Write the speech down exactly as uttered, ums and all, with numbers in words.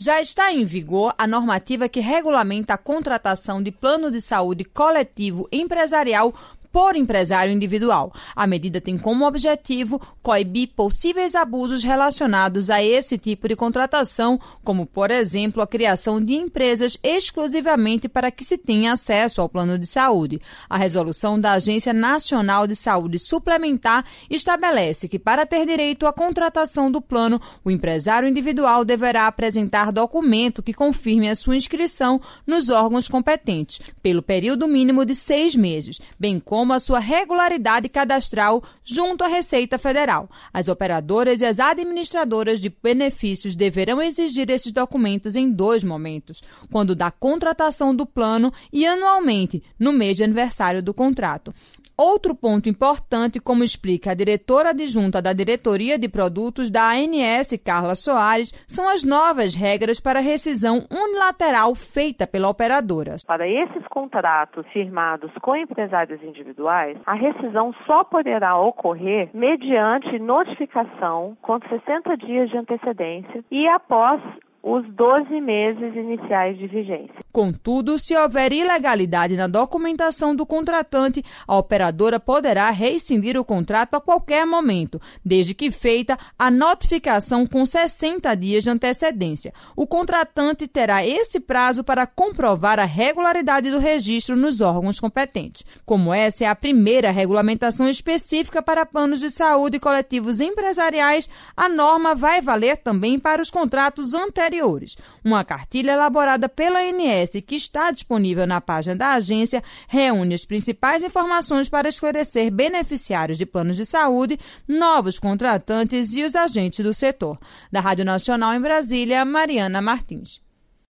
Já está em vigor a normativa que regulamenta a contratação de plano de saúde coletivo empresarial por empresário individual. A medida tem como objetivo coibir possíveis abusos relacionados a esse tipo de contratação, como, por exemplo, a criação de empresas exclusivamente para que se tenha acesso ao plano de saúde. A resolução da Agência Nacional de Saúde Suplementar estabelece que, para ter direito à contratação do plano, o empresário individual deverá apresentar documento que confirme a sua inscrição nos órgãos competentes, pelo período mínimo de seis meses, bem como como a sua regularidade cadastral junto à Receita Federal. As operadoras e as administradoras de benefícios deverão exigir esses documentos em dois momentos, quando da contratação do plano e anualmente, no mês de aniversário do contrato. Outro ponto importante, como explica a diretora adjunta da Diretoria de Produtos da A N S, Carla Soares, são as novas regras para rescisão unilateral feita pela operadora. Para esses contratos firmados com empresários individuais, a rescisão só poderá ocorrer mediante notificação com sessenta dias de antecedência e após os doze meses iniciais de vigência. Contudo, se houver ilegalidade na documentação do contratante, a operadora poderá rescindir o contrato a qualquer momento, desde que feita a notificação com sessenta dias de antecedência. O contratante terá esse prazo para comprovar a regularidade do registro nos órgãos competentes. Como essa é a primeira regulamentação específica para planos de saúde coletivos empresariais, a norma vai valer também para os contratos anteriores. Uma cartilha elaborada pela A N S, que está disponível na página da agência, reúne as principais informações para esclarecer beneficiários de planos de saúde, novos contratantes e os agentes do setor. Da Rádio Nacional em Brasília, Mariana Martins.